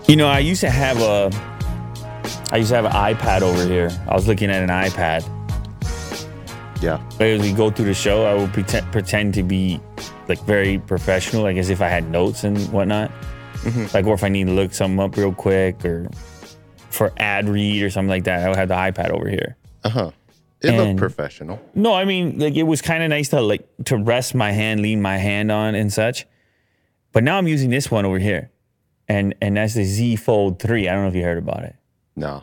I used to have an iPad over here. I was looking at an iPad. Yeah. As we go through the show, I would pretend to be like very professional, like as if I had notes and whatnot. Mm-hmm. Like, or if I need to look something up real quick or for ad read or something like that, I would have the iPad over here. Uh-huh. It looked professional. No, I mean, like, it was kind of nice to rest my hand, lean my hand on and such. But now I'm using this one over here. And that's the Z Fold 3. I don't know if you heard about it. No.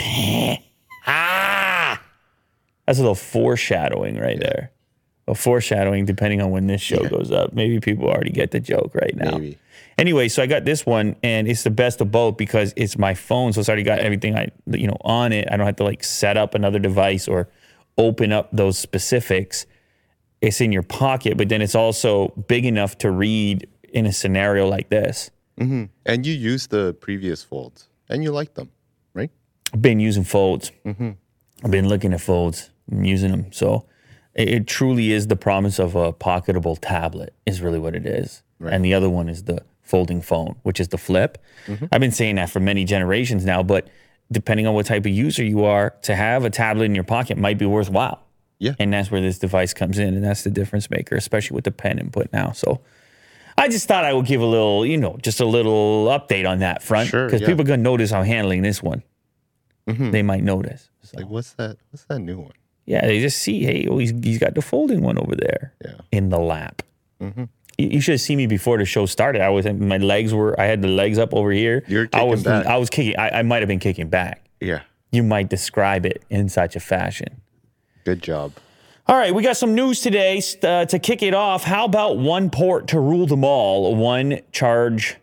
That's a little foreshadowing right there. A foreshadowing depending on when this show goes up. Maybe people already get the joke right now. Maybe. Anyway, so I got this one, and it's the best of both because it's my phone, so it's already got everything on it. I don't have to like set up another device or open up those specifics. It's in your pocket, but then it's also big enough to read in a scenario like this. Mm-hmm. And you used the previous folds, and you like them, right? I've been using folds. Mm-hmm. I've been looking at folds. I'm using them. So it truly is the promise of a pocketable tablet is really what it is. Right. And the other one is the folding phone, which is the flip. Mm-hmm. I've been saying that for many generations now, but depending on what type of user you are, to have a tablet in your pocket might be worthwhile. Yeah. And that's where this device comes in, and that's the difference maker, especially with the pen input now. So I just thought I would give a little, just a little update on that front. Sure. Because people are going to notice I'm handling this one. Mm-hmm. They might notice. So. Like, what's that new one? Yeah, they just see, hey, he's got the folding one over there in the lap. Mm-hmm. You should have seen me before the show started. I had the legs up over here. You're kicking back. I was kicking. I might have been kicking back. Yeah. You might describe it in such a fashion. Good job. All right, we got some news today to kick it off. How about one port to rule them all? One charge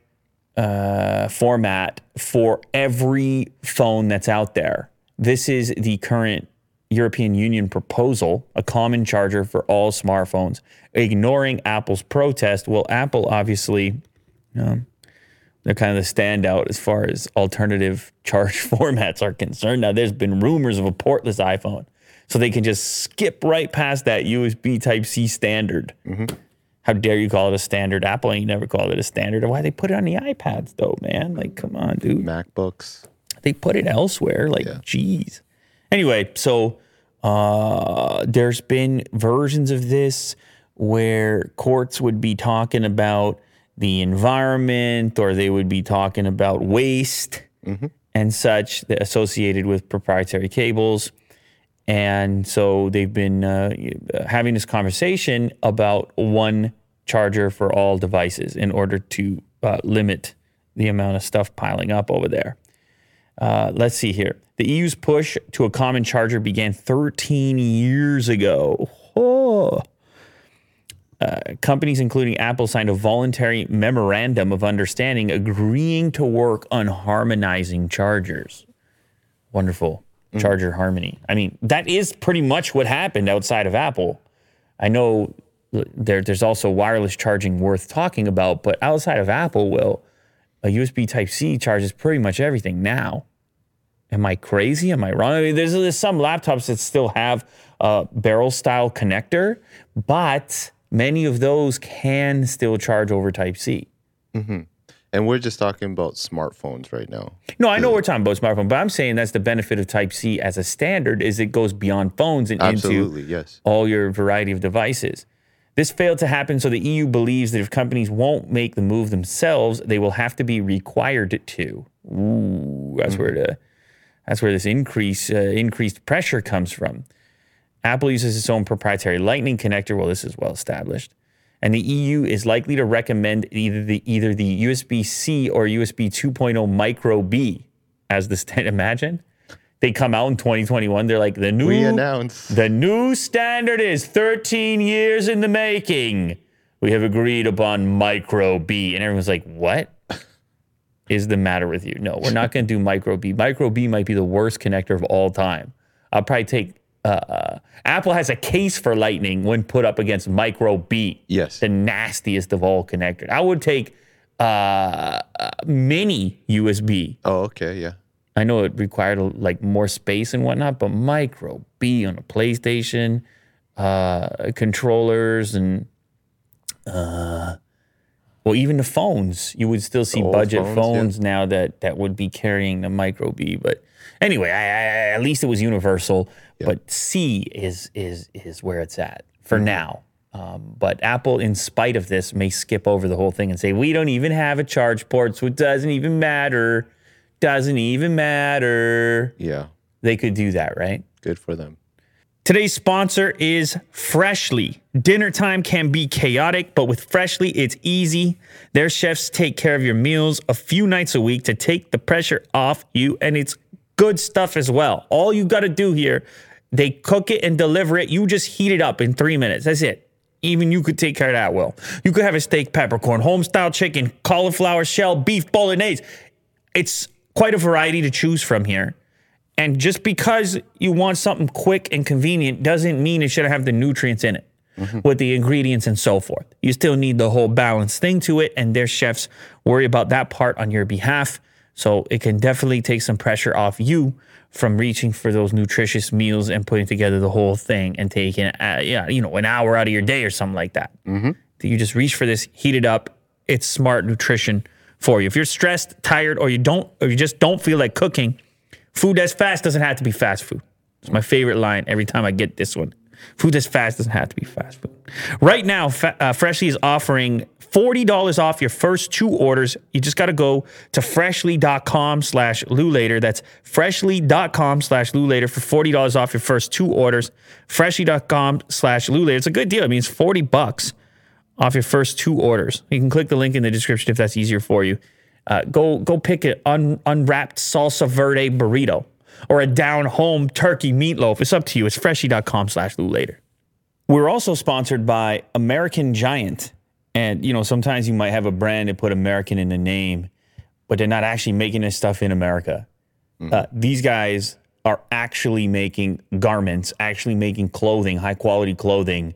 format for every phone that's out there. This is the current European Union proposal, a common charger for all smartphones, ignoring Apple's protest. Well, Apple obviously, they're kind of the standout as far as alternative charge formats are concerned. Now, there's been rumors of a portless iPhone, so they can just skip right past that USB Type-C standard. Mm-hmm. How dare you call it a standard? Apple ain't never called it a standard. Why they put it on the iPads, though, man? Like, come on, dude. MacBooks. They put it elsewhere. Like, geez. Anyway, so there's been versions of this where courts would be talking about the environment, or they would be talking about waste and such associated with proprietary cables. And so they've been having this conversation about one charger for all devices in order to limit the amount of stuff piling up over there. Let's see here. The EU's push to a common charger began 13 years ago. Companies, including Apple, signed a voluntary memorandum of understanding agreeing to work on harmonizing chargers. Wonderful. Charger harmony. I mean, that is pretty much what happened outside of Apple. I know there's also wireless charging worth talking about, but outside of Apple, a USB Type-C charges pretty much everything now. Am I crazy? Am I wrong? I mean, there's some laptops that still have a barrel-style connector, but many of those can still charge over Type-C. Mm-hmm. And we're just talking about smartphones right now. No, I know we're talking about smartphones, but I'm saying that's the benefit of Type-C as a standard is it goes beyond phones and into all your variety of devices. This failed to happen, so the EU believes that if companies won't make the move themselves, they will have to be required to. Ooh, that's where this increased pressure comes from. Apple uses its own proprietary Lightning connector. Well, this is well established. And the EU is likely to recommend either the USB-C or USB 2.0 Micro B as the standard. Imagine they come out in 2021. They're like, the new standard is 13 years in the making. We have agreed upon Micro B. And everyone's like, what is the matter with you? No, we're not going to do Micro B. Micro B might be the worst connector of all time. I'll probably take... Apple has a case for Lightning when put up against Micro B. Yes. The nastiest of all connectors. I would take mini USB. Oh, okay, yeah. I know it required more space and whatnot, but Micro B on a PlayStation, controllers and Well, even the phones, you would still see budget phones now that would be carrying the micro B. But anyway, at least it was universal. Yeah. But C is where it's at for now. But Apple, in spite of this, may skip over the whole thing and say, we don't even have a charge port, so it doesn't even matter. Doesn't even matter. Yeah. They could do that, right? Good for them. Today's sponsor is Freshly. Dinner time can be chaotic, but with Freshly, it's easy. Their chefs take care of your meals a few nights a week to take the pressure off you, and it's good stuff as well. All you got to do here, they cook it and deliver it. You just heat it up in 3 minutes. That's it. Even you could take care of that well. You could have a steak, peppercorn, home-style chicken, cauliflower shell, beef bolognese. It's quite a variety to choose from here. And just because you want something quick and convenient doesn't mean it should have the nutrients in it with the ingredients and so forth. You still need the whole balanced thing to it, and their chefs worry about that part on your behalf. So it can definitely take some pressure off you from reaching for those nutritious meals and putting together the whole thing and taking an hour out of your day or something like that. You just reach for this, heat it up. It's smart nutrition for you. If you're stressed, tired, or you just don't feel like cooking, food that's fast doesn't have to be fast food. It's my favorite line every time I get this one. Food that's fast doesn't have to be fast food. Right now, Freshly is offering $40 off your first 2 orders. You just got to go to freshly.com/LouLater. That's freshly.com/LouLater for $40 off your first 2 orders. Freshly.com/LouLater. It's a good deal. I mean, it's $40 off your first 2 orders. You can click the link in the description if that's easier for you. Go pick an unwrapped salsa verde burrito or a down-home turkey meatloaf. It's up to you. It's freshly.com/LouLater. We're also sponsored by American Giant. And, sometimes you might have a brand that put American in the name, but they're not actually making this stuff in America. These guys are actually making garments, actually making clothing, high-quality clothing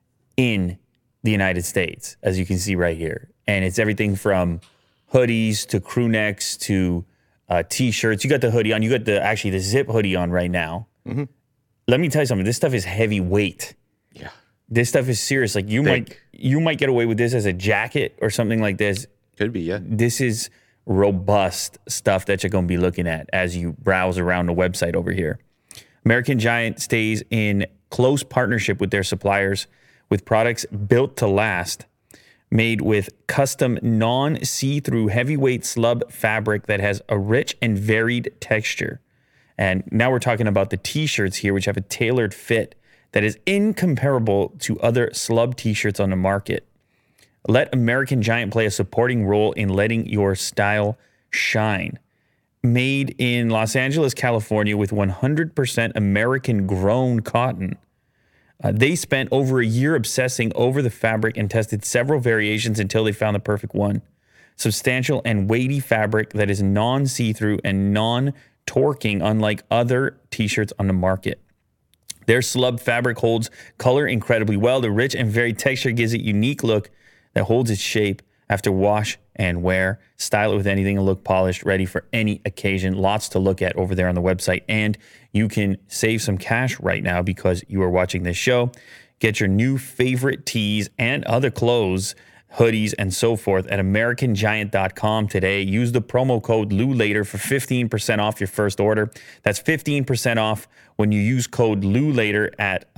in the United States, as you can see right here. And it's everything from hoodies to crew necks to T-shirts. You got the hoodie on. You got the zip hoodie on right now. Let me tell you something. This stuff is heavyweight. Yeah. This stuff is serious. Like you might get away with this as a jacket or something like this. Could be, yeah. This is robust stuff that you're going to be looking at as you browse around the website over here. American Giant stays in close partnership with their suppliers with products built to last, made with custom non-see-through heavyweight slub fabric that has a rich and varied texture. And now we're talking about the T-shirts here, which have a tailored fit that is incomparable to other slub T-shirts on the market. Let American Giant play a supporting role in letting your style shine. Made in Los Angeles, California, with 100% American-grown cotton. They spent over a year obsessing over the fabric and tested several variations until they found the perfect one. Substantial and weighty fabric that is non-see-through and non-torquing, unlike other T-shirts on the market. Their slub fabric holds color incredibly well. The rich and varied texture gives it a unique look that holds its shape after wash and wear. Style it with anything and look polished, ready for any occasion. Lots to look at over there on the website. And you can save some cash right now because you are watching this show. Get your new favorite tees and other clothes, hoodies, and so forth at AmericanGiant.com today. Use the promo code LouLater for 15% off your first order. That's 15% off when you use code LouLater at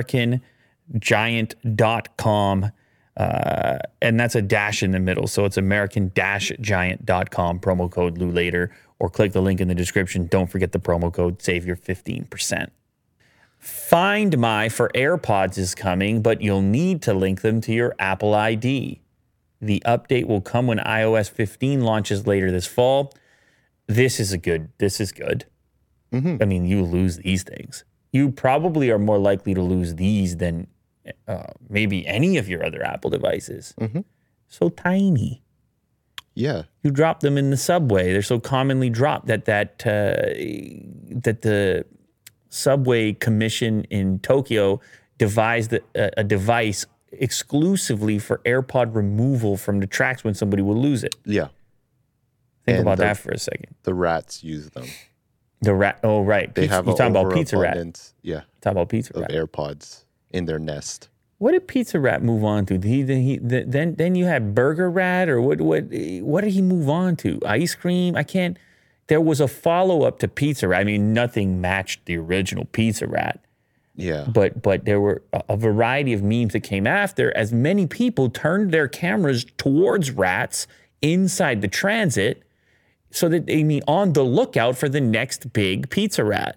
AmericanGiant.com. And that's a dash in the middle. So it's American-Giant.com, promo code LouLater, or click the link in the description. Don't forget the promo code, save your 15%. Find My for AirPods is coming, but you'll need to link them to your Apple ID. The update will come when iOS 15 launches later this fall. This is good. I mean, you lose these things. You probably are more likely to lose these than maybe any of your other Apple devices. So tiny. Yeah. You drop them in the subway. They're so commonly dropped that the subway commission in Tokyo devised a device exclusively for AirPod removal from the tracks when somebody will lose it. Yeah. Think about that for a second. The rats use them. Oh, right. They have you're talking about pizza rat. Yeah. Talking about pizza rat. Of AirPods in their nest. What did Pizza Rat move on to? Then you had Burger Rat, or what did he move on to? Ice cream? I can't. There was a follow-up to Pizza Rat. I mean, nothing matched the original Pizza Rat. Yeah. But there were a variety of memes that came after, as many people turned their cameras towards rats inside the transit, so that they be on the lookout for the next big Pizza Rat.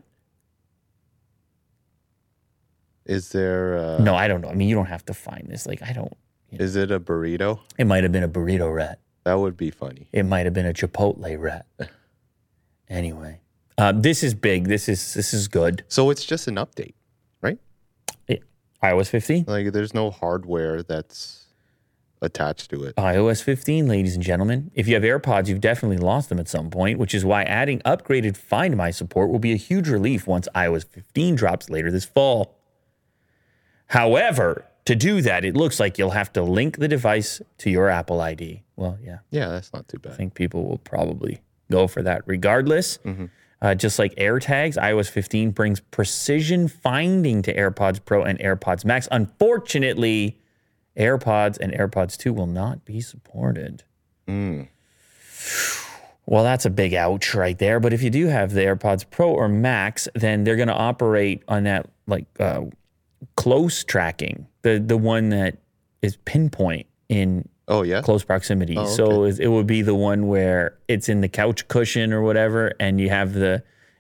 Is there... No, I don't know. I mean, you don't have to find this. Like, I don't... Is it a burrito? It might have been a burrito rat. That would be funny. It might have been a Chipotle rat. Anyway, this is big. This is good. So it's just an update, right? iOS 15? Like, there's no hardware that's attached to it. iOS 15, ladies and gentlemen. If you have AirPods, you've definitely lost them at some point, which is why adding upgraded Find My support will be a huge relief once iOS 15 drops later this fall. However, to do that, it looks like you'll have to link the device to your Apple ID. Well, yeah. Yeah, that's not too bad. I think people will probably go for that regardless. Just like AirTags, iOS 15 brings precision finding to AirPods Pro and AirPods Max. Unfortunately, AirPods and AirPods 2 will not be supported. Well, that's a big ouch right there. But if you do have the AirPods Pro or Max, then they're going to operate on that like close tracking, the one that is pinpoint in close proximity. Okay. So it would be the one where it's in the couch cushion or whatever, and you have the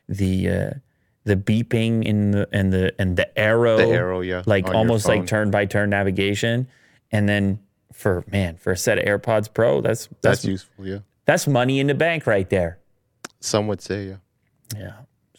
beeping in the arrow. The arrow, yeah. Like almost like turn by turn navigation. And then for a set of AirPods Pro, that's useful, yeah. That's money in the bank right there. Some would say, yeah. Yeah.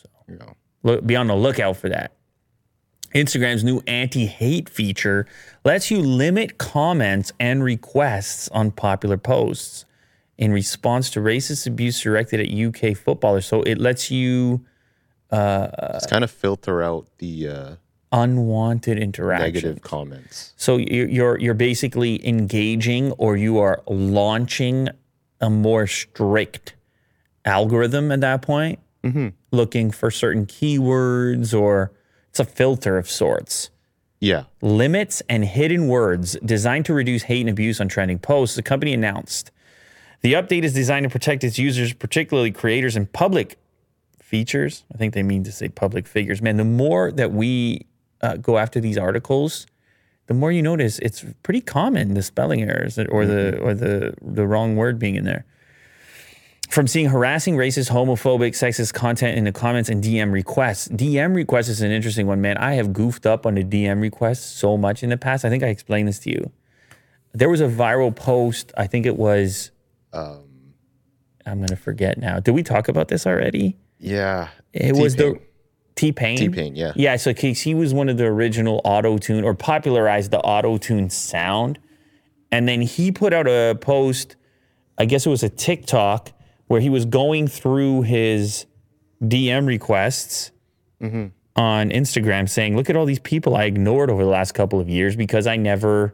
So be on the lookout for that. Instagram's new anti-hate feature lets you limit comments and requests on popular posts in response to racist abuse directed at UK footballers. So it lets you just kind of filter out the unwanted interactions, negative comments. So you're basically engaging, or you are launching a more strict algorithm at that point, looking for certain keywords, or it's a filter of sorts. Yeah. Limits and hidden words designed to reduce hate and abuse on trending posts. The company announced the update is designed to protect its users, particularly creators and public features. I think they mean to say public figures. Man, the more that we go after these articles, the more you notice it's pretty common, the spelling errors or the wrong word being in there. From seeing harassing, racist, homophobic, sexist content in the comments and DM requests. DM requests is an interesting one, man. I have goofed up on the DM requests so much in the past. I think I explained this to you. There was a viral post. I think it was, I'm going to forget now. Did we talk about this already? Yeah. It was the T-Pain. T-Pain, yeah. Yeah, so he was one of the original auto-tune, or popularized the auto-tune sound. And then he put out a post, I guess it was a TikTok, where he was going through his DM requests on Instagram saying, look at all these people I ignored over the last couple of years because I never,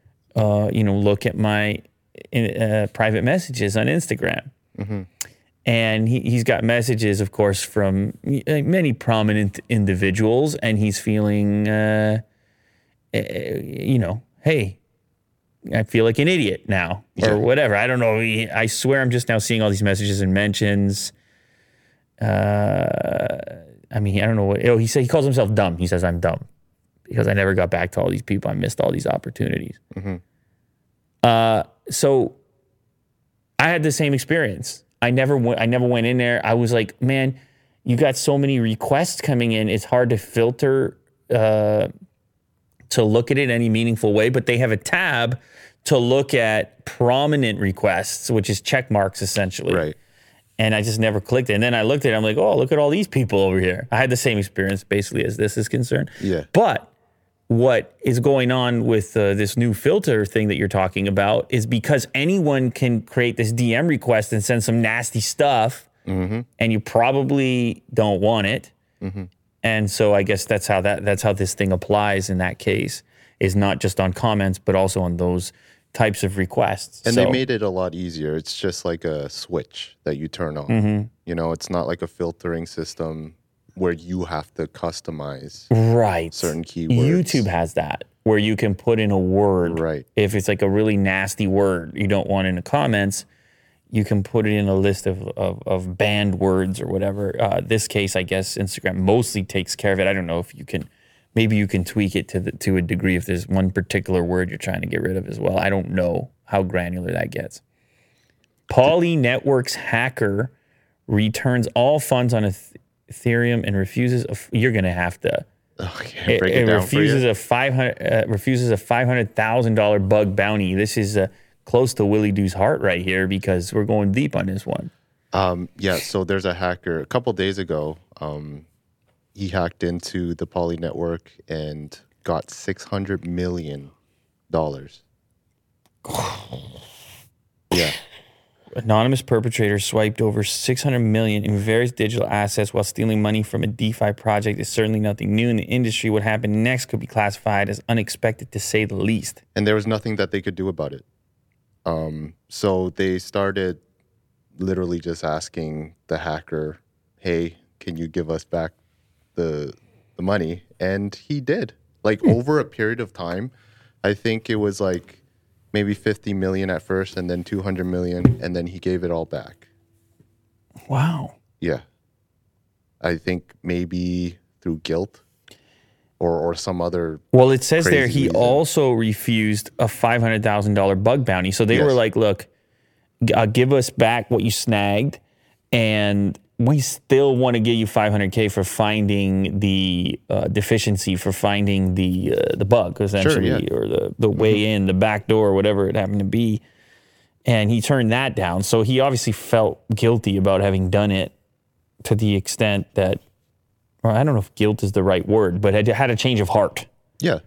look at my private messages on Instagram. And he's got messages, of course, from many prominent individuals, and he's feeling, hey, I feel like an idiot now, or whatever. I don't know. I swear I'm just now seeing all these messages and mentions. I don't know what. He said he calls himself dumb. He says, I'm dumb because I never got back to all these people. I missed all these opportunities. So I had the same experience. I never went in there. I was like, man, you got so many requests coming in. It's hard to filter to look at it in any meaningful way, but they have a tab to look at prominent requests, which is check marks essentially. Right. And I just never clicked it. And then I looked at it, I'm like, oh, look at all these people over here. I had the same experience basically as this is concerned. Yeah. But what is going on with this new filter thing that you're talking about is because anyone can create this DM request and send some nasty stuff, and you probably don't want it. And so I guess that's how this thing applies in that case, is not just on comments, but also on those types of requests. And they made it a lot easier. It's just like a switch that you turn on. It's not like a filtering system where you have to customize certain keywords. YouTube has that, where you can put in a word. Right. If it's like a really nasty word you don't want in the comments, you can put it in a list of banned words or whatever. This case, I guess Instagram mostly takes care of it. I don't know if you can, maybe you can tweak it to a degree if there's one particular word you're trying to get rid of as well. I don't know how granular that gets. Poly Networks hacker returns all funds on Ethereum and refuses. You're gonna have to. Okay, break it down refuses a $500,000 bug bounty. This is close to Willie Doo's heart right here because we're going deep on this one. So there's a hacker a couple days ago. He hacked into the Poly network and got $600 million. Yeah. Anonymous perpetrator swiped over $600 million in various digital assets while stealing money from a DeFi project is certainly nothing new in the industry. What happened next could be classified as unexpected, to say the least. And there was nothing that they could do about it. So they started literally just asking the hacker, hey, can you give us back the money? And he did. Like over a period of time, I think it was like maybe 50 million at first and then 200 million, and then he gave it all back. Wow. Yeah. I think maybe through guilt or some other. Well, it says there he reason. also refused a $500,000 bug bounty. So they were like, look, give us back what you snagged, and we still want to give you $500K for finding the deficiency, for finding the bug, essentially, or the way in, the back door, whatever it happened to be. And he turned that down. So he obviously felt guilty about having done it to the extent that, or I don't know if guilt is the right word, but had a change of heart. Yeah.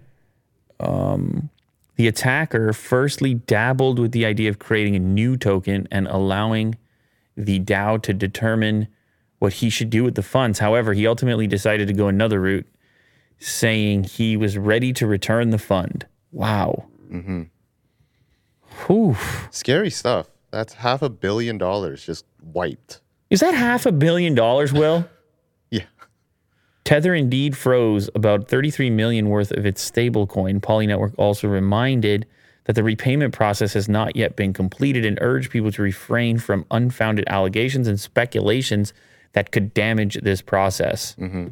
The attacker firstly dabbled with the idea of creating a new token and allowing the DAO to determine what he should do with the funds. However, he ultimately decided to go another route, saying he was ready to return the fund. Wow. Mm-hmm. Whew. Scary stuff. That's $500 million just wiped. Is that $500 million, Will? Yeah. Tether indeed froze about 33 million worth of its stablecoin. Poly Network also reminded that the repayment process has not yet been completed and urged people to refrain from unfounded allegations and speculations that could damage this process. Mm-hmm.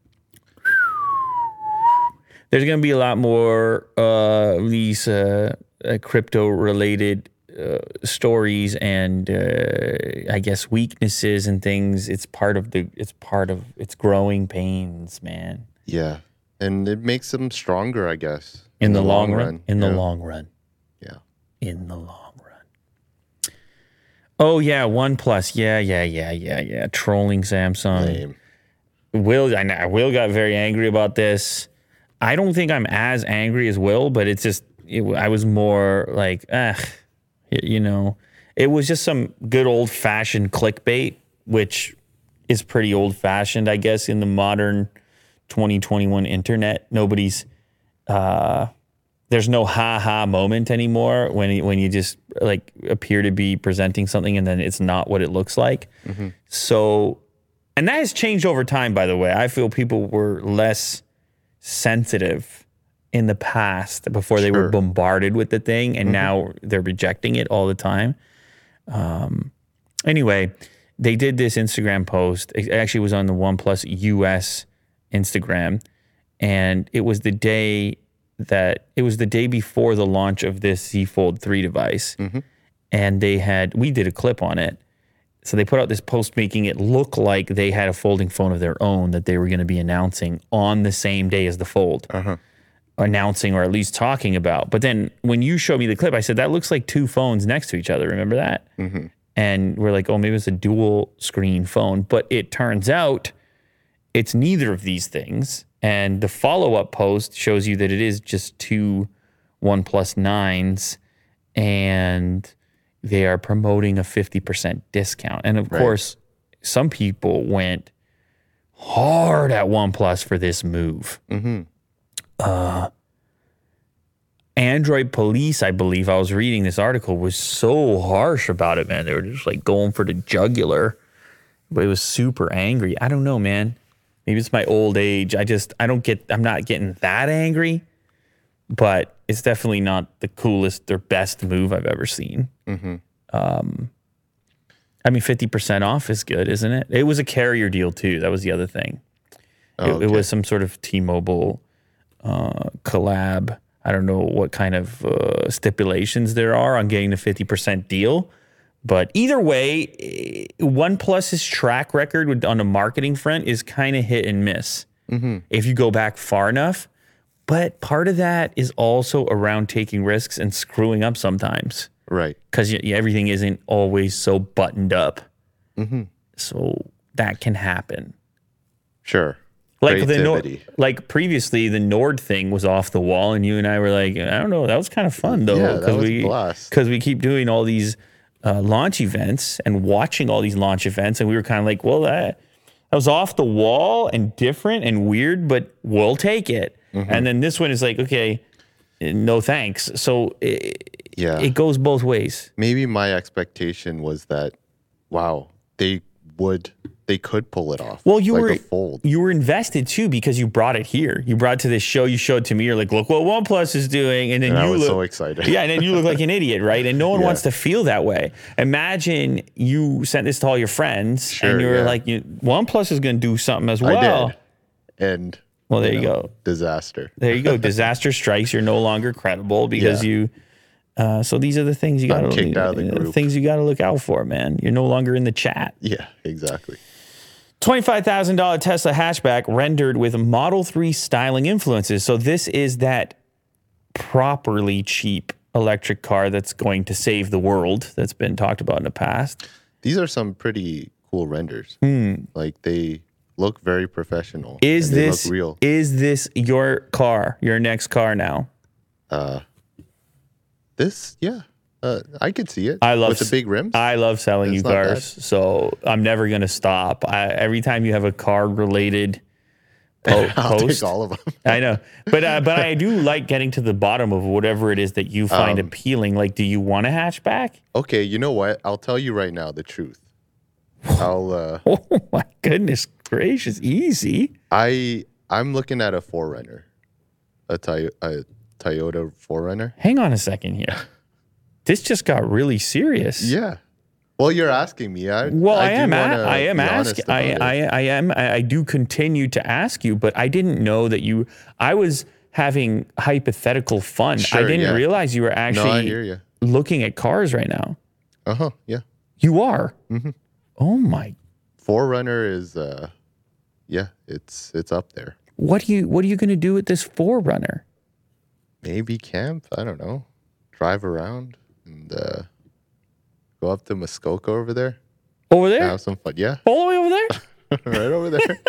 There's going to be a lot more these crypto-related stories and I guess weaknesses and things. It's part of its growing pains, man. Yeah, and it makes them stronger, I guess. In the long run. In the long run. Yeah. In the long run. Oh yeah, OnePlus. Yeah. Trolling Samsung. Lame. Will got very angry about this. I don't think I'm as angry as Will, but it's just I was more like, it was just some good old fashioned clickbait, which is pretty old fashioned, I guess, in the modern 2021 internet. Nobody's there's no ha-ha moment anymore when you just like appear to be presenting something and then it's not what it looks like. Mm-hmm. So, and that has changed over time, by the way. I feel people were less sensitive in the past before they were bombarded with the thing, and now they're rejecting it all the time. Anyway, they did this Instagram post. It actually was on the OnePlus US Instagram, and it was the day before the launch of this Z Fold 3 device. Mm-hmm. And we did a clip on it. So they put out this post making it look like they had a folding phone of their own that they were going to be announcing on the same day as the Fold. Announcing or at least talking about. But then when you showed me the clip, I said, that looks like two phones next to each other. Remember that? Mm-hmm. And we're like, oh, maybe it's a dual screen phone. But it turns out it's neither of these things. And the follow-up post shows you that it is just two OnePlus 9s, and they are promoting a 50% discount. And of course, some people went hard at OnePlus for this move. Mm-hmm. Android Police, I believe, I was reading this article, was so harsh about it, man. They were just like going for the jugular. But it was super angry. I don't know, man. Maybe it's my old age. I'm not getting that angry. but it's definitely not the coolest or best move I've ever seen. Mm-hmm. I mean, 50% off is good, isn't it? It was a carrier deal too. That was the other thing. It was some sort of T-Mobile collab. I don't know what kind of stipulations there are on getting the 50% deal. But either way, OnePlus's track record on the marketing front is kind of hit and miss if you go back far enough. But part of that is also around taking risks and screwing up sometimes. Right. Because everything isn't always so buttoned up. Mm-hmm. So that can happen. Sure. Like previously, the Nord thing was off the wall, and you and I were like, I don't know, that was kind of fun though. Yeah, that was a blast. Because we keep doing all these launch events and watching all these launch events, and we were kind of like, well, that was off the wall and different and weird, but we'll take it. Mm-hmm. And then this one is like, okay, no thanks. So it goes both ways. Maybe my expectation was that, wow, they could pull it off. Well, you were invested too because you brought it here. You brought it to this show. You showed it to me. You're like, look what OnePlus is doing, and then I was so excited. Yeah, and then you look like an idiot, right? And no one wants to feel that way. Imagine you sent this to all your friends, and you were like, OnePlus is going to do something as well. I did, and well, there you go. Disaster. There you go. Disaster strikes. You're no longer credible because you. So these are the things you got to kicked out of the group. Things you got to look out for, man. You're no longer in the chat. Yeah, exactly. $25,000 Tesla hatchback rendered with Model 3 styling influences. So this is that properly cheap electric car that's going to save the world that's been talked about in the past. These are some pretty cool renders. Like they look very professional. Look real. Is this your car, your next car now? I could see it. With the big rims. I love selling you cars, so I'm never going to stop. Every time you have a car-related I'll take all of them. I know, but I do like getting to the bottom of whatever it is that you find appealing. Like, do you want a hatchback? Okay, you know what? I'll tell you right now the truth. Oh my goodness gracious, easy. I'm looking at a 4Runner, a Toyota 4Runner. Hang on a second here. This just got really serious. Yeah. Well, you're asking me. I do continue to ask you, but I didn't know that I was having hypothetical fun. Sure, I didn't realize you were actually looking at cars right now. Yeah. You are? Mm-hmm. Oh my. 4Runner is, it's up there. What are you going to do with this 4Runner? Maybe camp. I don't know. Drive around and go up to Muskoka over there. Over there? Have some fun. Yeah. All the way over there? Right over there.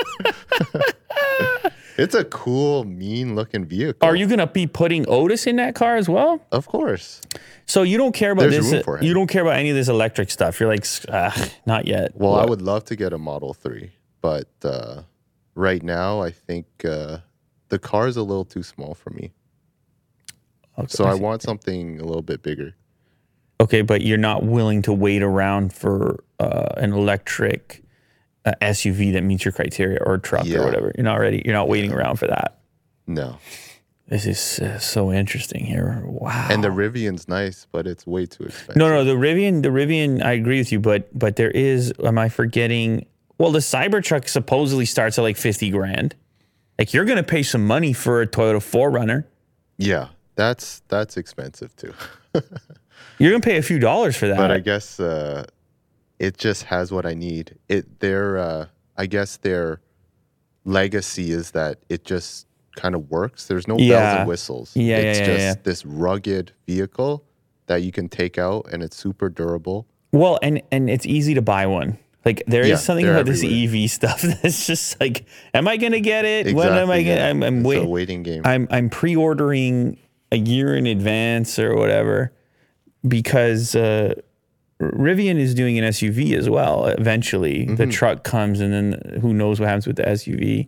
It's a cool, mean-looking vehicle. Are you going to be putting Otis in that car as well? Of course. So you don't care about this? You don't care about any of this electric stuff? You're like, not yet. Well, I would love to get a Model 3, but right now I think the car is a little too small for me. Okay. So I want something a little bit bigger. Okay, but you're not willing to wait around for an electric SUV that meets your criteria, or a truck or whatever. You're not waiting around for that. No. This is so interesting here. Wow. And the Rivian's nice, but it's way too expensive. No, the Rivian, I agree with you, but there is, am I forgetting? Well, the Cybertruck supposedly starts at like $50,000. Like, you're going to pay some money for a Toyota 4Runner. Yeah, that's expensive too. You're going to pay a few dollars for that. But I guess it just has what I need. I guess their legacy is that it just kind of works. There's no bells and whistles. It's just this rugged vehicle that you can take out, and it's super durable. Well, and it's easy to buy one. Like, there is something about everywhere. This EV stuff that's just like, am I going to get it? Exactly, when am I going to? It's a waiting game. I'm pre-ordering a year in advance or whatever, because Rivian is doing an SUV as well. Eventually, the truck comes, and then who knows what happens with the SUV.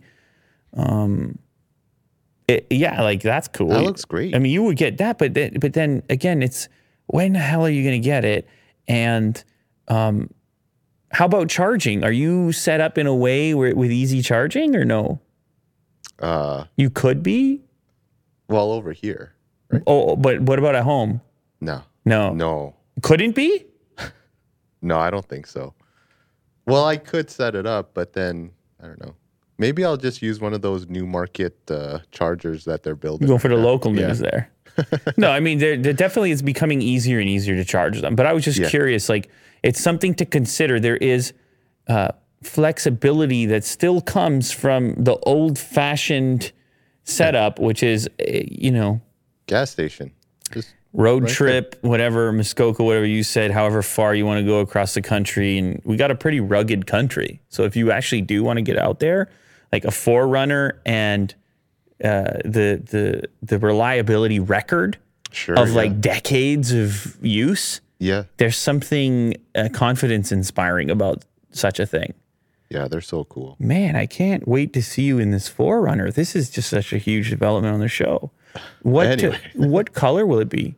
Like, that's cool. That looks great. I mean, you would get that, but then again, it's, when the hell are you going to get it? And how about charging? Are you set up in a way with easy charging or no? You could be. Well, over here. right? Oh, but what about at home? No. Couldn't be? No, I don't think so. Well, I could set it up, but then I don't know. Maybe I'll just use one of those new market chargers that they're building. Go for the local news there. No, I mean, there definitely is becoming easier and easier to charge them. But I was just curious, like, it's something to consider. There is flexibility that still comes from the old-fashioned setup, which is, gas station. Just road trip, whatever, Muskoka, whatever you said, however far you want to go across the country. And we got a pretty rugged country. So if you actually do want to get out there, like a 4Runner and the reliability record of like decades of use, there's something confidence inspiring about such a thing. Yeah, they're so cool. Man, I can't wait to see you in this 4Runner. This is just such a huge development on the show. What color will it be?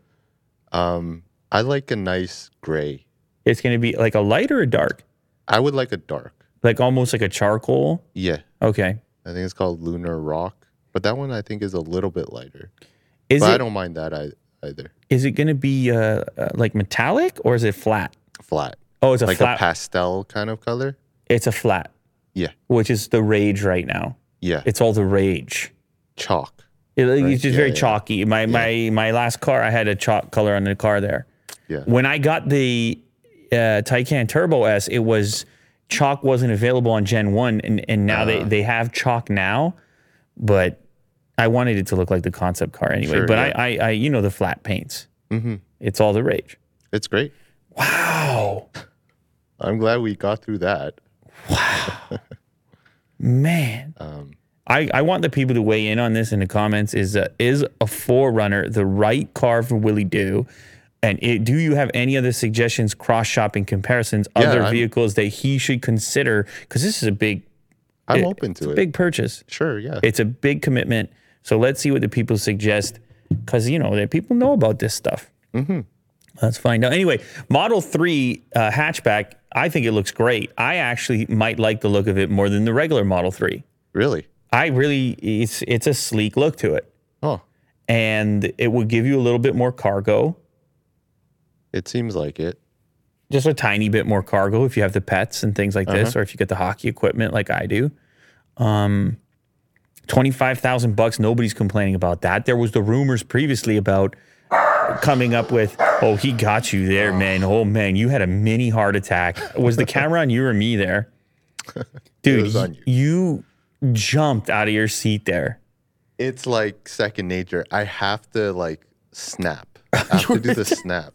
I like a nice gray. It's going to be like a light or a dark? I would like a dark. Like almost like a charcoal? Yeah. Okay. I think it's called Lunar Rock. But that one I think is a little bit lighter. I don't mind that either. Is it going to be like metallic or is it flat? Flat. Oh, it's like flat. Like a pastel kind of color? It's a flat. Yeah. Which is the rage right now. Yeah. It's all the rage. Chalk. It's just very chalky. My last car, I had a chalk color on the car there. Yeah. When I got the Taycan Turbo S, it was chalk wasn't available on Gen 1, and now they have chalk now, but I wanted it to look like the concept car anyway. Sure, but I the flat paints. Mm-hmm. It's all the rage. It's great. Wow. I'm glad we got through that. Wow. Man. I want the people to weigh in on this in the comments. Is a 4Runner the right car for Willie Do? And do you have any other suggestions, cross-shopping comparisons, other vehicles that he should consider? Because this is a big... I'm open to it. It's a big purchase. Sure, yeah. It's a big commitment. So let's see what the people suggest. Because, people know about this stuff. Mm-hmm. Let's find out. Anyway, Model 3 hatchback, I think it looks great. I actually might like the look of it more than the regular Model 3. Really? It's a sleek look to it. Oh. And it would give you a little bit more cargo. It seems like it. Just a tiny bit more cargo if you have the pets and things like this, or if you get the hockey equipment like I do. $25,000, nobody's complaining about that. There was the rumors previously about coming up with, oh, he got you there, man. Oh, man, you had a mini heart attack. Was the camera on you or me there? Dude, it was on you jumped out of your seat there. It's like second nature. I have to snap. I have to do the snap.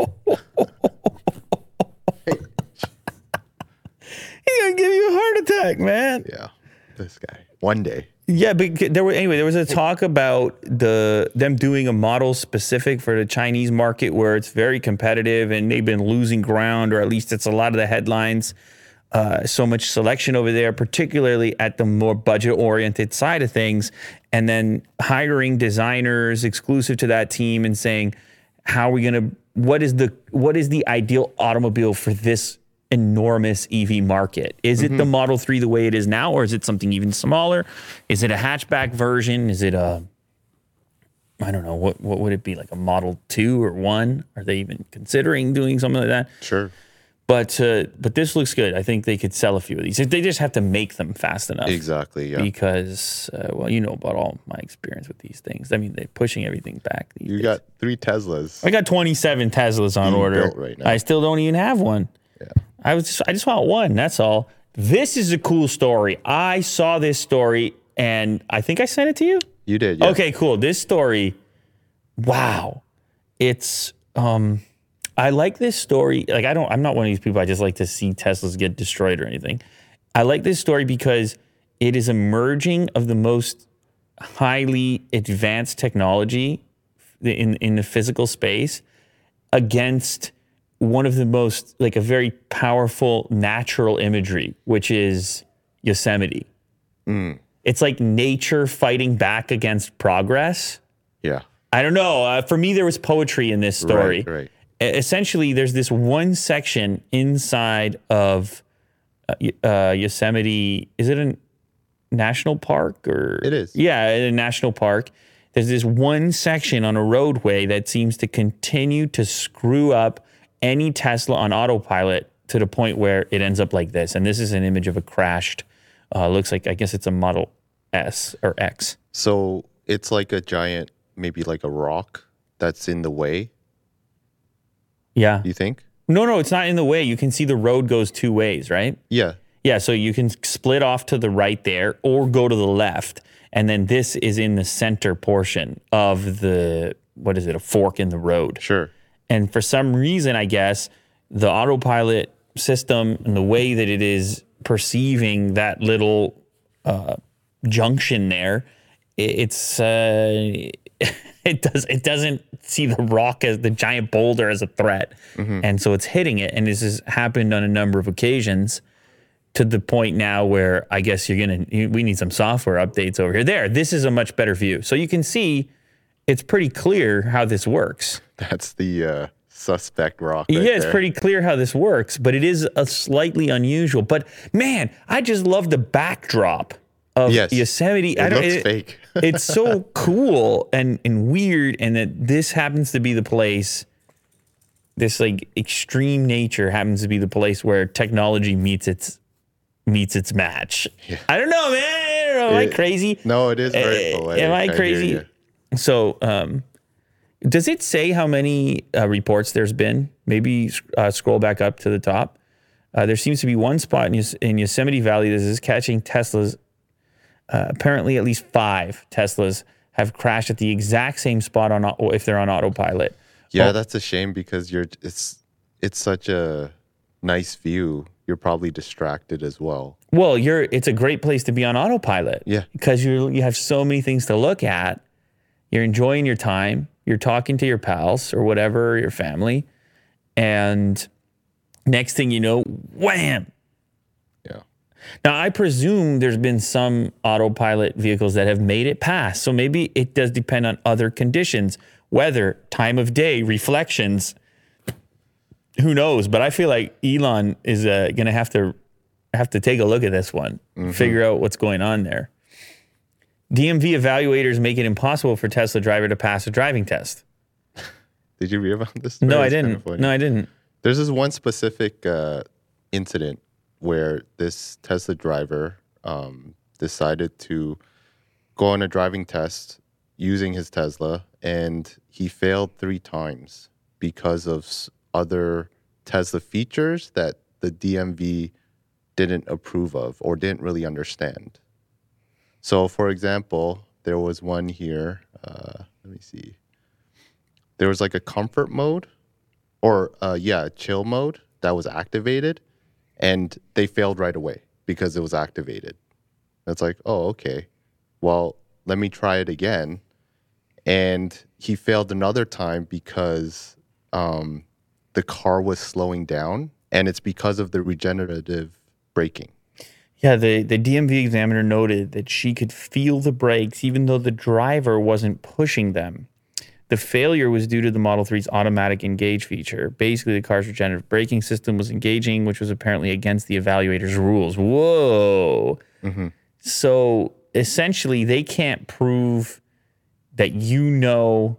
He's gonna give you a heart attack, man. Yeah, this guy. One day. Yeah, but there was a talk about them doing a model specific for the Chinese market where it's very competitive and they've been losing ground, or at least it's a lot of the headlines. So much selection over there, particularly at the more budget-oriented side of things, and then hiring designers exclusive to that team and saying, what is the ideal automobile for this enormous EV market? Is it the Model 3 the way it is now, or is it something even smaller? Is it a hatchback version? Is it I don't know, what would it be, like a Model 2 or 1? Are they even considering doing something like that? Sure. But this looks good. I think they could sell a few of these. They just have to make them fast enough. Exactly, yeah. Because, you know about all my experience with these things. I mean, they're pushing everything back. You got 3 Teslas. I got 27 Teslas on order. Built right now. I still don't even have one. Yeah. I just want one. That's all. This is a cool story. I saw this story, and I think I sent it to you. You did, yeah. Okay, cool. This story, wow. It's... I like this story. Like, I'm not one of these people. I just like to see Teslas get destroyed or anything. I like this story because it is a merging of the most highly advanced technology in the physical space against one of the most, like, a very powerful natural imagery, which is Yosemite. It's like nature fighting back against progress. Yeah. I don't know. For me, there was poetry in this story. Right. Essentially, there's this one section inside of Yosemite. Is it a national park or? It is. Yeah, a national park There's this one section on a roadway that seems to continue to screw up any Tesla on autopilot to the point where it ends up like this. And this is an image of a crashed, looks like, I guess it's a Model S or X. So it's like a giant, maybe like a rock that's in the way? Yeah. You think? No, it's not in the way. You can see the road goes two ways, right? Yeah. Yeah, so you can split off to the right there or go to the left. And then this is in the center portion of the, what is it, a fork in the road. Sure. And for some reason, I guess, the autopilot system and the way that it is perceiving that little junction there, it's it doesn't see the rock as the giant boulder as a threat. And so it's hitting it. And this has happened on a number of occasions to the point now where I guess we need some software updates over here. This is a much better view. So you can see it's pretty clear how this works. That's the suspect rock. Right it's pretty clear how this works, but it is a slightly unusual. But man, I just love the backdrop of Yosemite. It looks fake. It's so cool and weird, and that this happens to be the place. This like extreme nature happens to be the place where technology meets its match. Yeah. I don't know, man. Am I crazy? No, it is very poetic. Am I crazy? So, does it say how many reports there's been? Maybe scroll back up to the top. There seems to be one spot in Yosemite Valley that is catching Teslas. Apparently, at least 5 Teslas have crashed at the exact same spot if they're on autopilot. Yeah, that's a shame because it's such a nice view. You're probably distracted as well. Well, it's a great place to be on autopilot. Yeah, because you have so many things to look at. You're enjoying your time. You're talking to your pals or whatever, your family, and next thing you know, wham. Yeah. Now, I presume there's been some autopilot vehicles that have made it past. So maybe it does depend on other conditions, weather, time of day, reflections. Who knows? But I feel like Elon is going to have to take a look at this one, figure out what's going on there. DMV evaluators make it impossible for Tesla driver to pass a driving test. Did you read about this? No, I didn't. No, I didn't. There's this one specific incident where this Tesla driver decided to go on a driving test using his Tesla, and he failed 3 times because of other Tesla features that the DMV didn't approve of or didn't really understand. So, for example, there was one here. Let me see. There was like a comfort mode or, chill mode that was activated, and they failed right away because it was activated. It's like, oh, okay. Well, let me try it again. And he failed another time because the car was slowing down, and it's because of the regenerative braking. Yeah, the DMV examiner noted that she could feel the brakes even though the driver wasn't pushing them. The failure was due to the Model 3's automatic engage feature. Basically, the car's regenerative braking system was engaging, which was apparently against the evaluator's rules. Whoa. Mm-hmm. So essentially, they can't prove that you know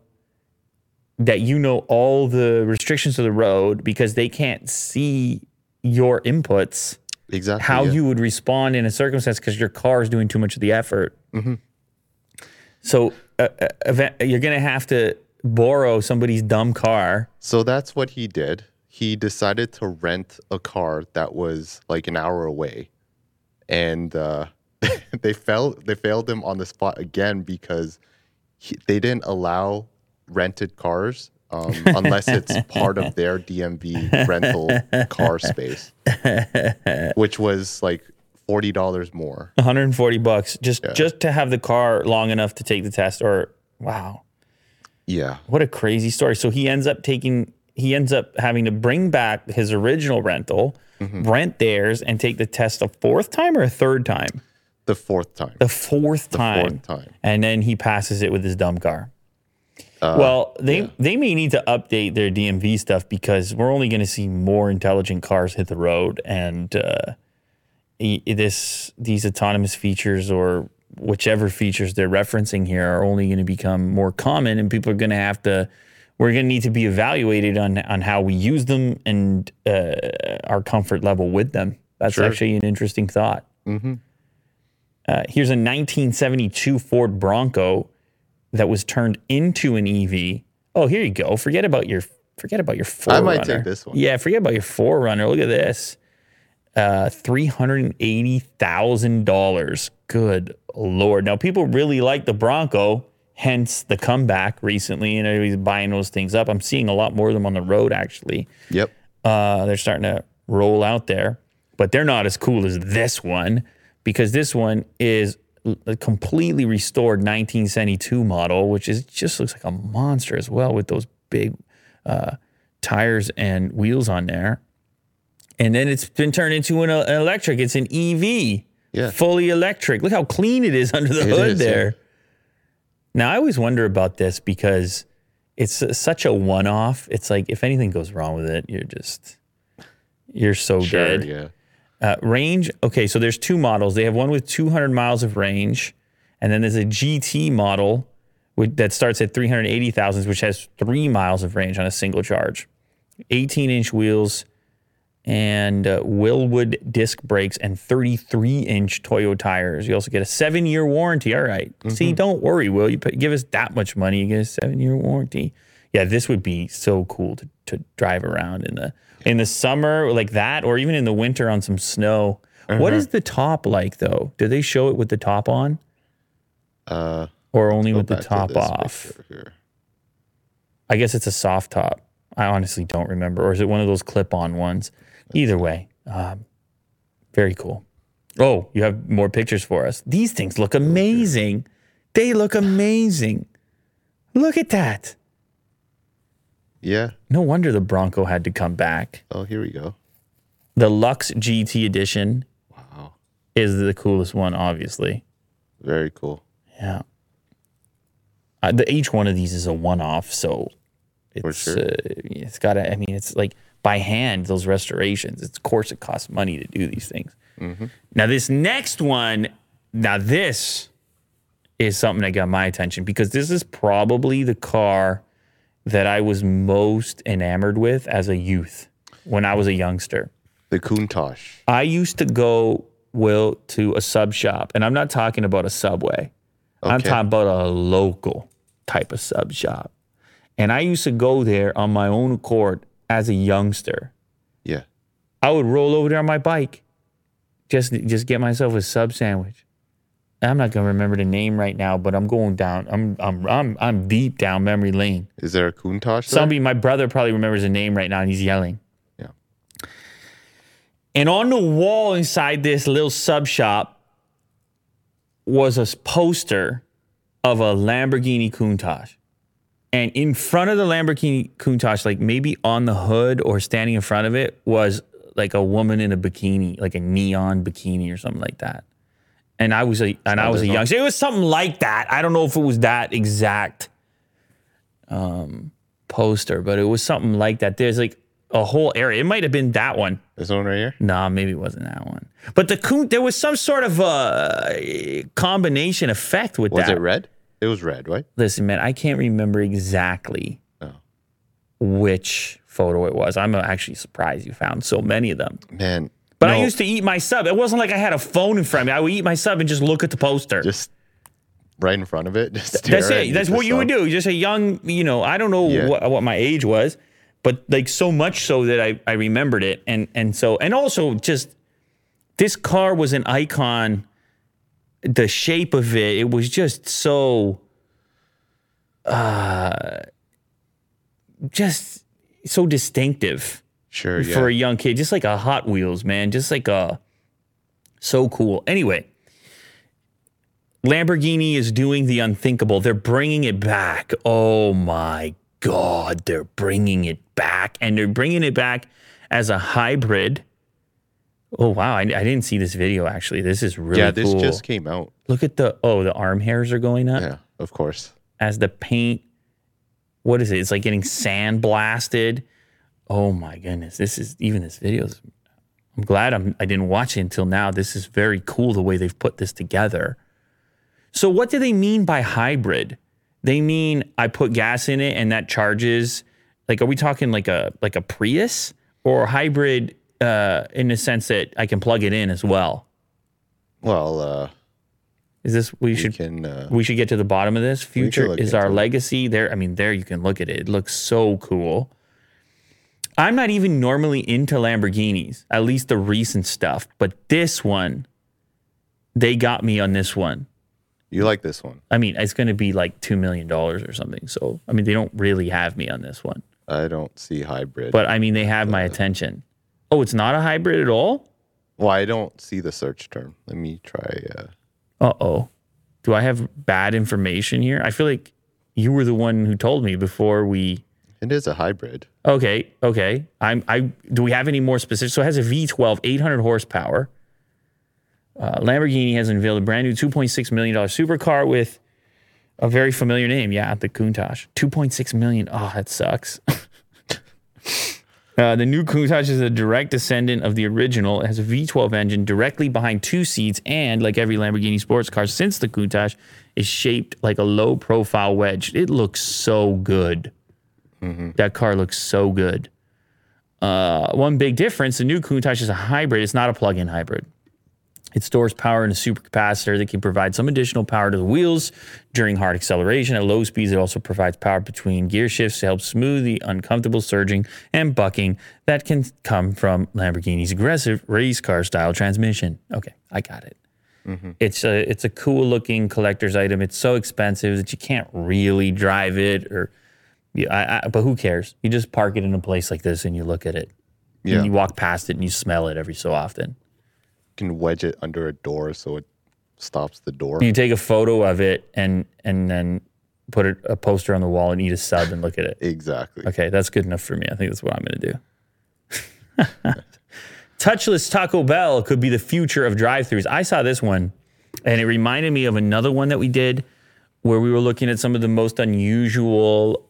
all the restrictions of the road because they can't see your inputs. Exactly. How you would respond in a circumstance because your car is doing too much of the effort. Mm-hmm. So you're going to have to borrow somebody's dumb car. So that's what he did. He decided to rent a car that was like an hour away. And they failed him on the spot again because they didn't allow rented cars unless it's part of their DMV rental car space, which was like $40 more. $140 just to have the car long enough to take the test. Or wow. Yeah. What a crazy story. So he ends up having to bring back his original rental, rent theirs, and take the test a 4th time or a 3rd time? The 4th time. The 4th time. And then he passes it with his dumb car. They may need to update their DMV stuff because we're only going to see more intelligent cars hit the road, and these autonomous features or whichever features they're referencing here are only going to become more common, and people are going to we're going to need to be evaluated on how we use them and our comfort level with them. That's actually an interesting thought. Mm-hmm. Here's a 1972 Ford Bronco that was turned into an EV. Oh, here you go. Forget about your 4Runner. I might take this one. Yeah, forget about your 4Runner. Look at this. $380,000. Good Lord. Now, people really like the Bronco, hence the comeback recently, and everybody's buying those things up. I'm seeing a lot more of them on the road, actually. Yep. They're starting to roll out there, but they're not as cool as this one, because this one is a completely restored 1972 model, which just looks like a monster as well, with those big tires and wheels on there. And then it's been turned into an electric. It's an EV, fully electric. Look how clean it is under the hood there. Yeah. Now, I always wonder about this because it's such a one-off. It's like if anything goes wrong with it, you're so dead. Yeah. Range, okay, so there's two models. They have one with 200 miles of range, and then there's a GT model that starts at 380,000, which has 3 miles of range on a single charge. 18-inch wheels and Willwood disc brakes and 33-inch Toyo tires. You also get a 7-year warranty. All right. Mm-hmm. See, don't worry, Will. You give us that much money, you get a 7-year warranty. Yeah, this would be so cool to drive around in the summer like that, or even in the winter on some snow. Uh-huh. What is the top like, though? Do they show it with the top on? Or only with the top off? I guess it's a soft top. I honestly don't remember. Or is it one of those clip-on ones? Either way, very cool. Oh, you have more pictures for us. These things look amazing. They look amazing. Look at that. Yeah. No wonder the Bronco had to come back. Oh, here we go. The Lux GT edition is the coolest one, obviously. Very cool. Yeah. Each one of these is a one-off, so it's got to, I mean, it's like by hand, those restorations. Of course, it costs money to do these things. Mm-hmm. Now, this next one, this is something that got my attention because this is probably the car that I was most enamored with as a youth when I was a youngster. The Countach. I used to go, Will, to a sub shop, and I'm not talking about a Subway. Okay. I'm talking about a local type of sub shop. And I used to go there on my own accord as a youngster. Yeah. I would roll over there on my bike, just get myself a sub sandwich. I'm not gonna remember the name right now, but I'm going down. I'm deep down memory lane. Is there a Countach? My brother probably remembers the name right now, and he's yelling. Yeah. And on the wall inside this little sub shop was a poster of a Lamborghini Countach. And in front of the Lamborghini Countach, like maybe on the hood or standing in front of it, was like a woman in a bikini, like a neon bikini or something like that. And I was a youngster. It was something like that. I don't know if it was that exact poster, but it was something like that. There's like a whole area. It might have been that one. This one right here? Nah, maybe it wasn't that one. But there was some sort of combination effect with that. Was it red? It was red, right? Listen, man, I can't remember exactly which photo it was. I'm actually surprised you found so many of them. Man. But I used to eat my sub. It wasn't like I had a phone in front of me. I would eat my sub and just look at the poster. Just right in front of it. That's it. That's what you would do. Just a young, I don't know what my age was, but like so much so that I remembered it. And also just this car was an icon. The shape of it was just so, just so distinctive. Sure, yeah. For a young kid, just like a Hot Wheels, man. Just like so cool. Anyway, Lamborghini is doing the unthinkable. They're bringing it back. Oh my God, they're bringing it back. And they're bringing it back as a hybrid. Oh, wow. I didn't see this video, actually. This is really cool. Yeah, this just came out. Look at the arm hairs are going up. Yeah, of course. As the paint, what is it? It's like getting sandblasted. Oh, my goodness. This video is, I'm glad I didn't watch it until now. This is very cool the way they've put this together. So what do they mean by hybrid? They mean I put gas in it and that charges. Like, are we talking like a Prius, or hybrid in the sense that I can plug it in as well? Well, is this we should get to the bottom of this? Future is our legacy. There, I mean, there you can look at it. It looks so cool. I'm not even normally into Lamborghinis, at least the recent stuff, but this one, they got me on this one. You like this one? I mean, it's going to be like $2 million or something. So, I mean, they don't really have me on this one. I don't see hybrid. But, I mean, they have my attention. Oh, it's not a hybrid at all? Well, I don't see the search term. Let me try. Uh-oh. Do I have bad information here? I feel like you were the one who told me before we... It is a hybrid. Okay. Do we have any more specific? So it has a V12, 800 horsepower. Lamborghini has unveiled a brand new $2.6 million supercar with a very familiar name. Yeah, the Countach. $2.6 million. Oh, that sucks. The new Countach is a direct descendant of the original. It has a V12 engine directly behind two seats, and like every Lamborghini sports car since the Countach, is shaped like a low-profile wedge. It looks so good. Mm-hmm. That car looks so good. One big difference, the new Countach is a hybrid. It's not a plug-in hybrid. It stores power in a supercapacitor that can provide some additional power to the wheels during hard acceleration. At low speeds, it also provides power between gear shifts to help smooth the uncomfortable surging and bucking that can come from Lamborghini's aggressive race car style transmission. Okay, I got it. Mm-hmm. It's a cool looking collector's item. It's so expensive that you can't really drive it, but who cares? You just park it in a place like this and you look at it. Yeah. And you walk past it and you smell it every so often. Can wedge it under a door so it stops the door. You take a photo of it and then put a poster on the wall and eat a sub and look at it. Exactly. Okay, that's good enough for me. I think that's what I'm going to do. Touchless Taco Bell could be the future of drive-thrus. I saw this one, and it reminded me of another one that we did where we were looking at some of the most unusual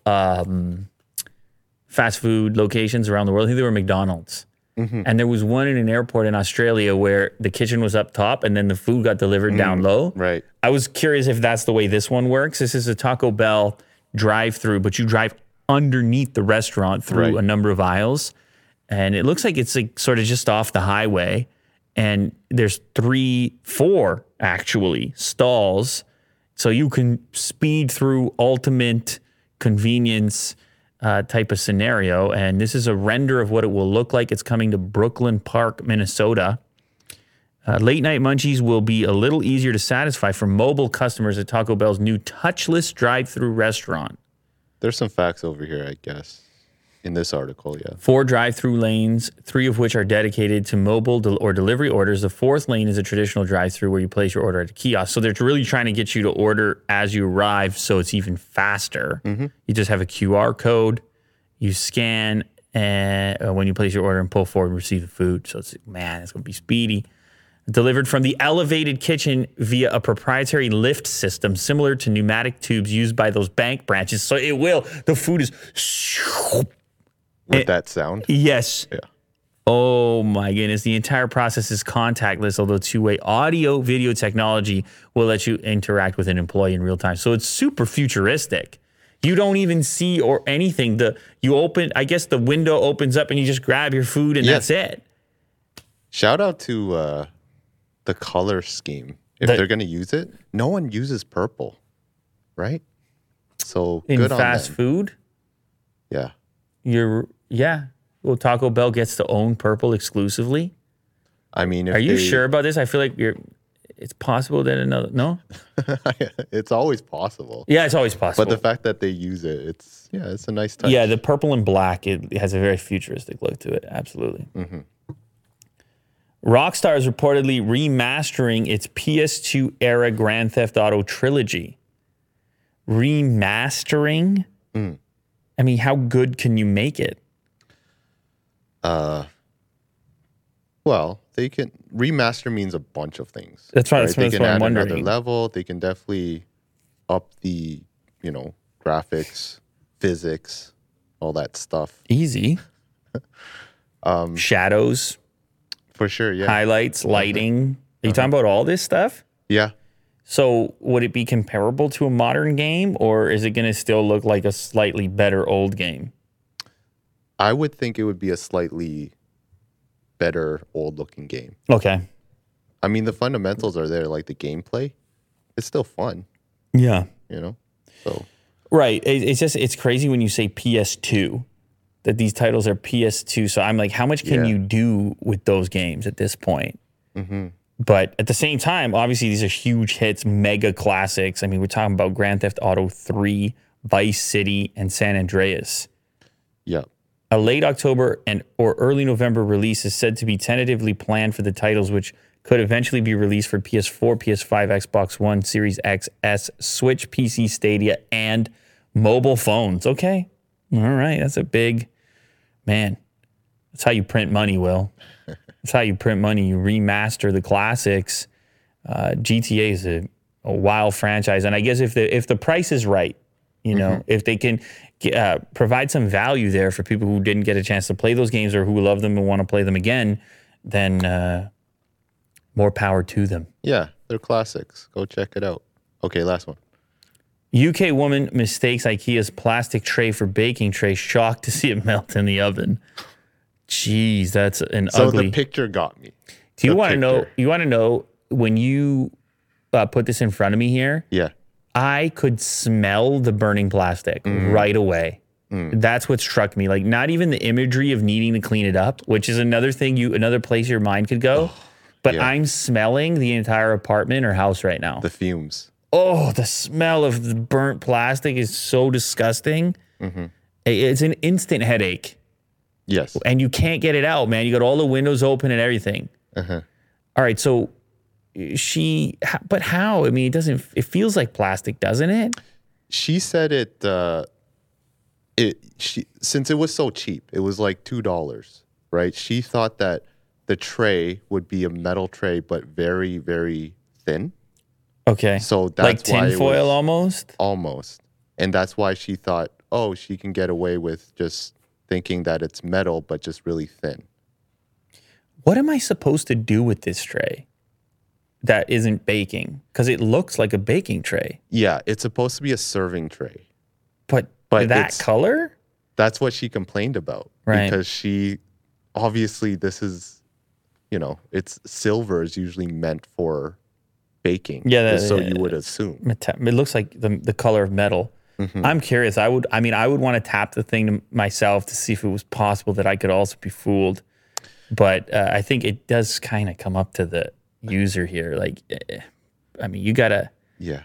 fast food locations around the world. I think they were McDonald's. Mm-hmm. And there was one in an airport in Australia where the kitchen was up top and then the food got delivered down low. Right. I was curious if that's the way this one works. This is a Taco Bell drive-through, but you drive underneath the restaurant through a number of aisles. And it looks like it's like sort of just off the highway. And there's 4 actually stalls. So you can speed through ultimate convenience type of scenario. And this is a render of what it will look like. It's coming to Brooklyn Park, Minnesota. Late night munchies will be a little easier to satisfy for mobile customers at Taco Bell's new touchless drive-through restaurant. There's some facts over here, I guess, in this article, yeah. 4 drive-through lanes, 3 of which are dedicated to mobile or delivery orders. The 4th lane is a traditional drive-through where you place your order at a kiosk. So they're really trying to get you to order as you arrive so it's even faster. Mm-hmm. You just have a QR code, you scan and when you place your order and pull forward and receive the food. So it's going to be speedy. Delivered from the elevated kitchen via a proprietary lift system similar to pneumatic tubes used by those bank branches. So the food is... With that sound? Yes. Yeah. Oh my goodness. The entire process is contactless, although two-way audio video technology will let you interact with an employee in real time. So it's super futuristic. You don't even see or anything. I guess the window opens up and you just grab your food and that's it. Shout out to the color scheme. If they're going to use it, no one uses purple, right? So in good on fast them. Food? Yeah. Well, Taco Bell gets to own purple exclusively. I mean, are you sure about this? I feel like it's possible that no? It's always possible. Yeah, it's always possible. But the fact that they use it, it's a nice touch. Yeah, the purple and black, it has a very futuristic look to it. Absolutely. Mm-hmm. Rockstar is reportedly remastering its PS2 era Grand Theft Auto trilogy. Remastering? Mm. I mean, how good can you make it? Well, they can remaster means a bunch of things. That's right. That's they what can add I'm wondering. Another level. They can definitely up the, graphics, physics, all that stuff. Easy. Shadows. For sure, yeah. Highlights, lighting. Are you talking about all this stuff? Yeah. So would it be comparable to a modern game, or is it going to still look like a slightly better old game? I would think it would be a slightly better old-looking game. Okay. I mean, the fundamentals are there, like the gameplay. It's still fun. Yeah. You know? So. Right. It's crazy when you say PS2, that these titles are PS2. So I'm like, how much can you do with those games at this point? Mm-hmm. But at the same time, obviously, these are huge hits, mega classics. I mean, we're talking about Grand Theft Auto 3, Vice City, and San Andreas. Yeah. A late October or early November release is said to be tentatively planned for the titles, which could eventually be released for PS4, PS5, Xbox One, Series X, S, Switch, PC, Stadia, and mobile phones. Okay. All right. That's a big, man. That's how you print money, Will. That's how you print money. You remaster the classics. GTA is a wild franchise. And I guess if the price is right, you know, if they can provide some value there for people who didn't get a chance to play those games or who love them and want to play them again, then more power to them. Yeah, they're classics. Go check it out. Okay, last one. UK woman mistakes IKEA's plastic tray for baking tray, shocked to see it melt in the oven. Jeez, that's an ugly. So the picture got me. Do you want to know? You want to know when you put this in front of me here? Yeah. I could smell the burning plastic right away. That's what struck me. Like, not even the imagery of needing to clean it up, which is another thing another place your mind could go. But I'm smelling the entire apartment or house right now. The fumes. Oh, the smell of the burnt plastic is so disgusting. It's an instant headache. Yes. And you can't get it out, man. You got all the windows open and everything. All right, so but how? I mean, it feels like plastic, doesn't it? She said since it was so cheap, it was like $2, right? She thought that the tray would be a metal tray, but very, very thin. Okay. So that's like tinfoil almost? Almost. And that's why she thought, oh, she can get away with just thinking that it's metal, but just really thin. What am I supposed to do with this tray that isn't baking? Because it looks like a baking tray. Yeah, it's supposed to be a serving tray. But that color? That's what she complained about. Right. Because obviously this is, it's silver is usually meant for baking. Yeah. So you would assume. It looks like the color of metal. I'm curious. I would want to tap the thing to myself to see if it was possible that I could also be fooled. But I think it does kind of come up to the user here. Like, I mean, you gotta. Yeah.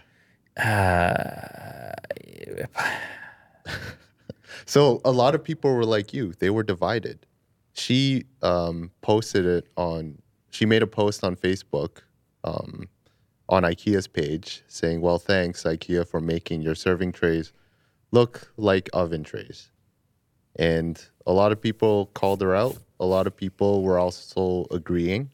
So a lot of people were like you. They were divided. She posted it she made a post on Facebook on IKEA's page saying, well, thanks, IKEA, for making your serving trays look like oven trays. And a lot of people called her out. A lot of people were also agreeing.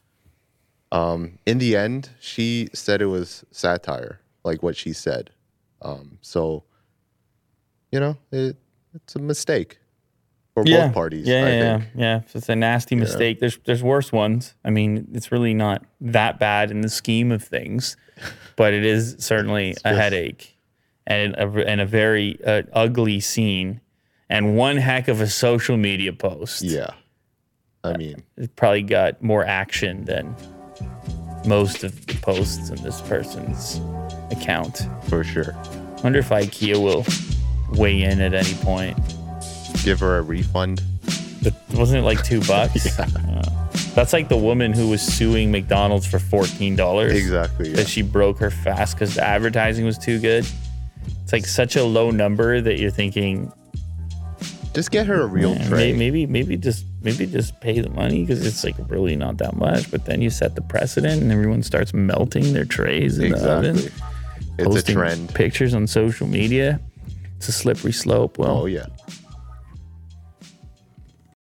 In the end, she said it was satire, like what she said. So, it's a mistake for both parties. I think. Yeah. It's a nasty mistake. There's worse ones. I mean, it's really not that bad in the scheme of things, but it is certainly a headache and a very ugly scene and one heck of a social media post. Yeah. I mean, it probably got more action than most of the posts in this person's account. For sure. Wonder if IKEA will weigh in at any point. Give her a refund. Wasn't it like $2? Yeah. That's like the woman who was suing McDonald's for $14. Exactly. Yeah. That she broke her fast because the advertising was too good. It's like such a low number that you're thinking, just get her a real tray. Maybe just pay the money because it's like really not that much. But then you set the precedent and everyone starts melting their trays in the oven. It's posting a trend. Pictures on social media. It's a slippery slope. Well, oh yeah.